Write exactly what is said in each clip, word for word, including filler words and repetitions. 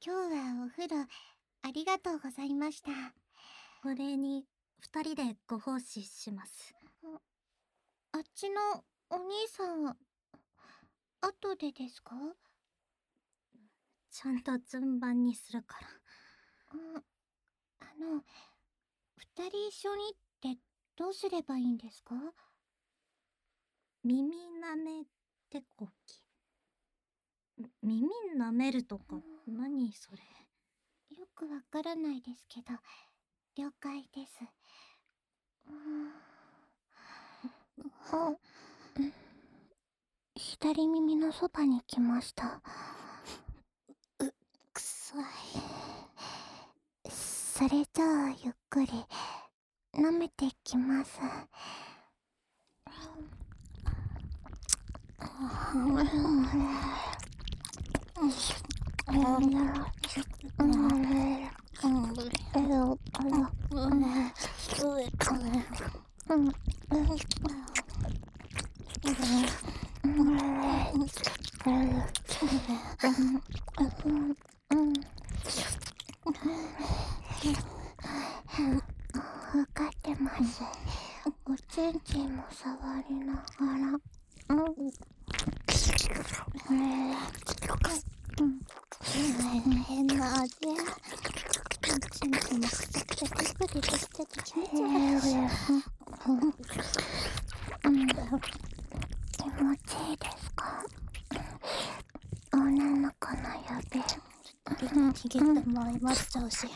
今日はお風呂ありがとうございました。 お礼に二人でご奉仕します。 あっちのお兄さんは後でですか？ ちゃんと順番にするから。 あ、あの、二人一緒にってどうすればいいんですか？ 耳舐め手こき。耳舐めるとか、何それ。 よくわからないですけど、了解です。あ、左耳のそばに来ました。 う、臭い。 それじゃあゆっくり舐めてきます。わかってます。おちんちんも触りながら。変な味。ちんちんもくちゃくちゃピクピクしてて気持ち悪い。気持ちいいですか？女の子の指。 ちぎってもいまっちゃうし。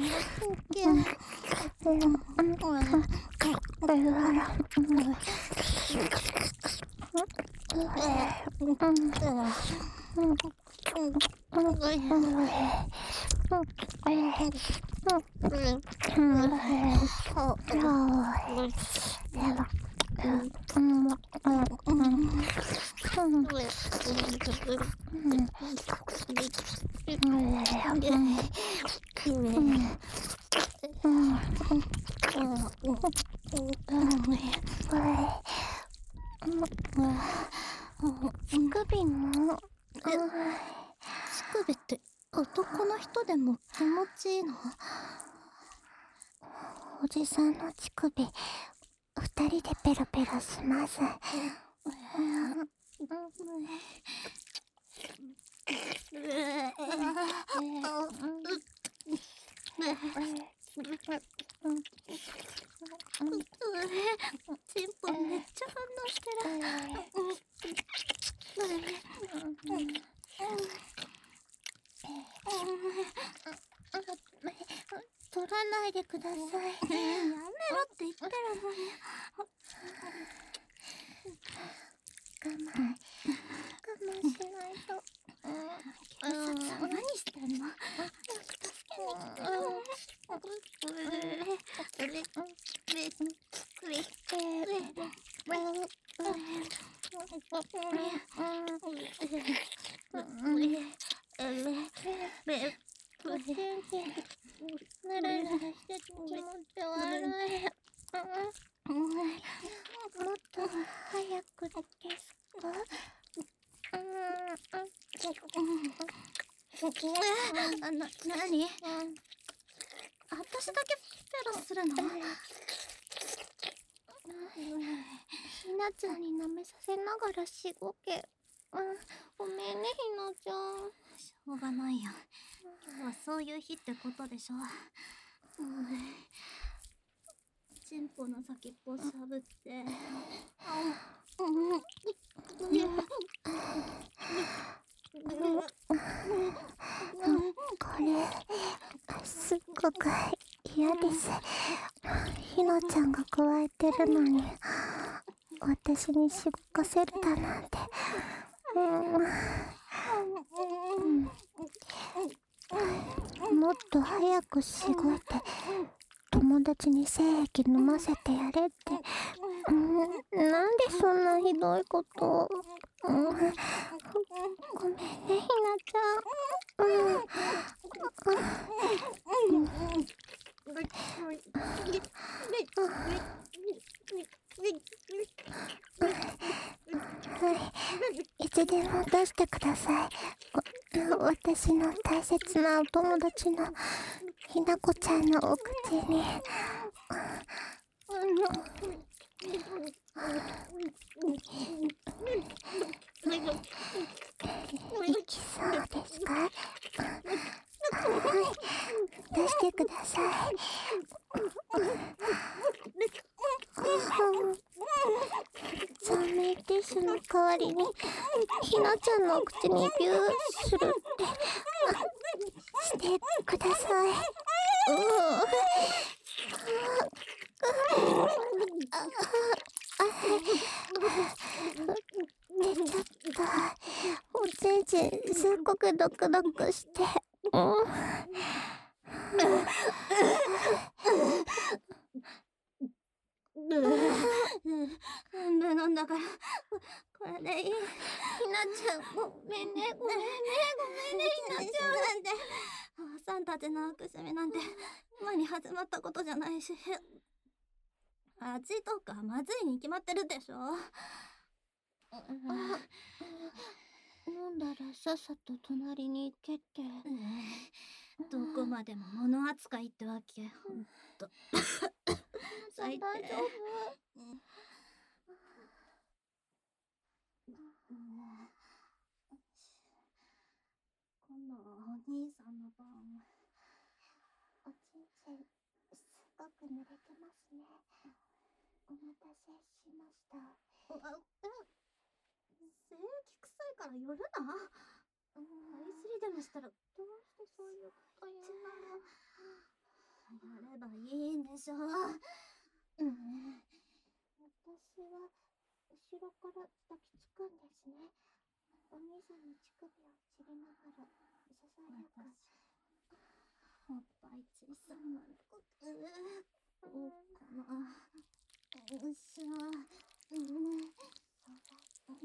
乳首も。 乳首って男の人でも気持ちいいの？ おじさんの乳首、二人でペロペロします。 チンポめっちゃ反応してる。 取らないでください。やめろって言ってるのに。 我慢、我慢しないと。 警察何してんの？助けに来てる。 おちんちん、ぬるぬるしてて気持ち悪い。もっと早くですか？ な、なに？私だけペロするの？ ひなちゃんに舐めさせながらしごけ。ごめんね、ひなちゃん。 しょうがないよ。今日はそういう日ってことでしょ。チンポの先っぽしゃぶって。 これ、すっごく嫌です。ひなちゃんがくわえてるのに、私にしごかせるだなんて。うん、もっと早くしごいて、友達に精液飲ませてやれって。うん、なんでそんなひどいこと。うん、ごめんね、ひなちゃん。うん、はい、いつでも出してください。お、 私の大切なお友達のひなこちゃんのお口に。いきそうですか？はい、出してください。ザメティッシュの代わりにひなちゃんのお口にビューするってしてください。出ちゃった。おちんちんすっごくドクドクして、うん。 半分飲んだからこれでいい。ひなちゃんごめんねごめんねごめんねひなちゃんなんておさんたちの悪趣味なんて今に始まったことじゃないし、味とかまずいに決まってるでしょ。 飲んだらさっさと隣に行けって。 どこまでも物扱いってわけ。ほんと最低。大丈夫？今度はお兄さんの番。 おちんちんすごく濡れてますね。お待たせしました。 あ、え、精液臭いから寄るな。アイスリでもしたらどうしてそういうこと言うの？やればいいんでしょ。うん。 私は後ろから抱きつくんですね。お兄さんの乳首をちぎりながらささやか。 おっぱい小さいのにこうどうかな。よっしゃ。うん。うん。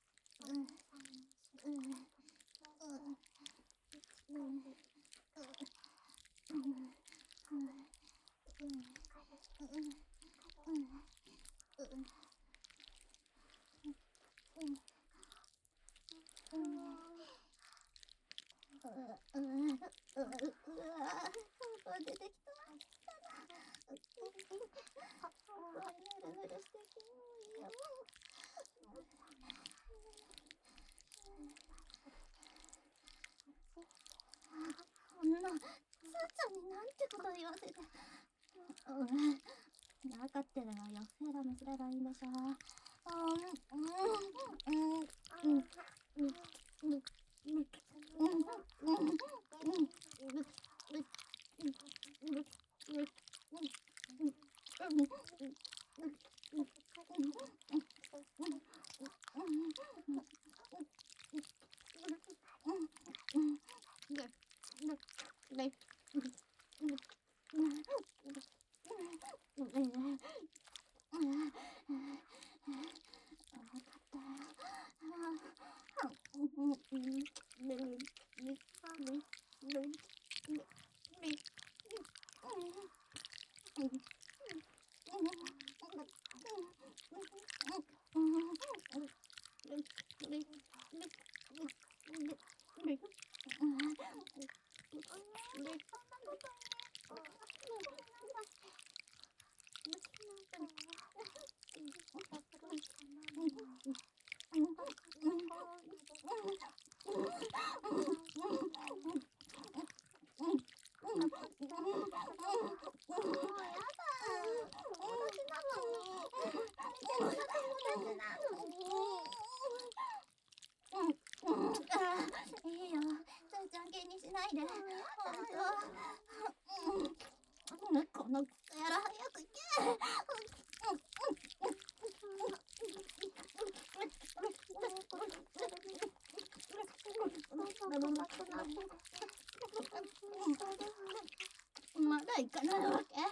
出てきた。ぬるぬるしてきよ。こんな、つーちゃんになんてこと言わせて。うん。分かってるわよ。フェラムすればいいんでしょ。うん、うん、うん、うん、うん、うん、うん、うん、うん、このクソ野郎早く行け。まだ行かないわけ？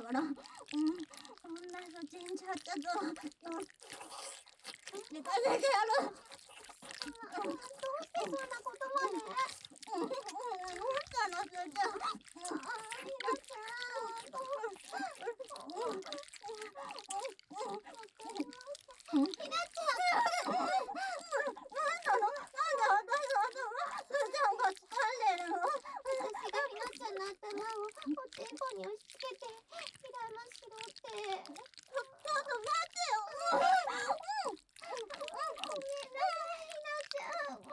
から。うん、そんなそちんじゃったぞ。寝かせてやる。どうしてそんなことまで。うん、どうしたのすーちゃん。ひなちゃん。ひなちゃん。なんなの？なんで私はすーちゃんが掴んでるの？私がひなちゃんの頭をおてんこに押し付けてひらましろって。ちょっと待ってよ。うん、ごめんなさい、ひなちゃん。